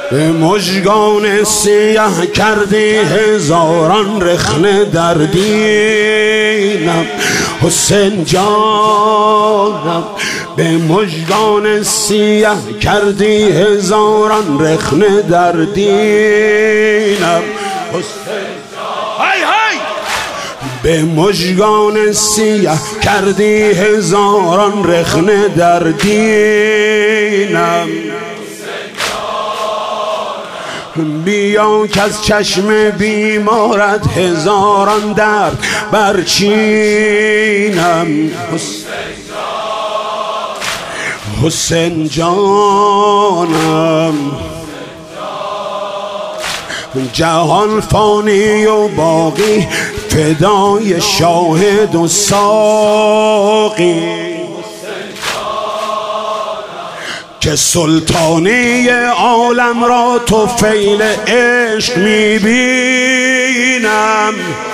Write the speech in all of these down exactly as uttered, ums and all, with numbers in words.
به مژگان سیاه کردی هزاران رخنه در دینم حسین جانم. به مژگان سیاه کردی هزاران رخنه در دینم حسین های های. به مژگان سیاه کردی هزاران رخنه در دینم. بیا که از چشم بیمارت هزاران درد برچینم حسین جانم. جهان فانی و باقی فدای شاهد و ساقی که سلطانی عالم را تو فیل عشق میبینم.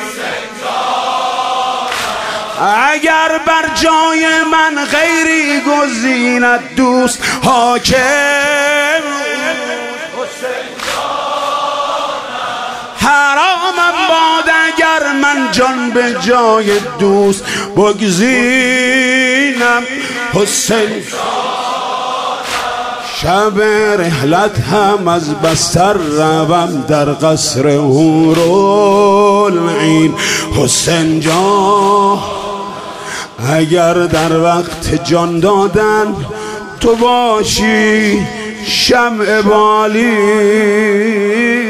اگر بر جای من غیری گزیند دوست حاکم حرامم باد اگر من جان به جای دوست بگزینم حسین. شب رحلت هم از بستر روم در قصر حورالعین حسین جان. اگر در وقت جان دادن تو باشی شمع بالی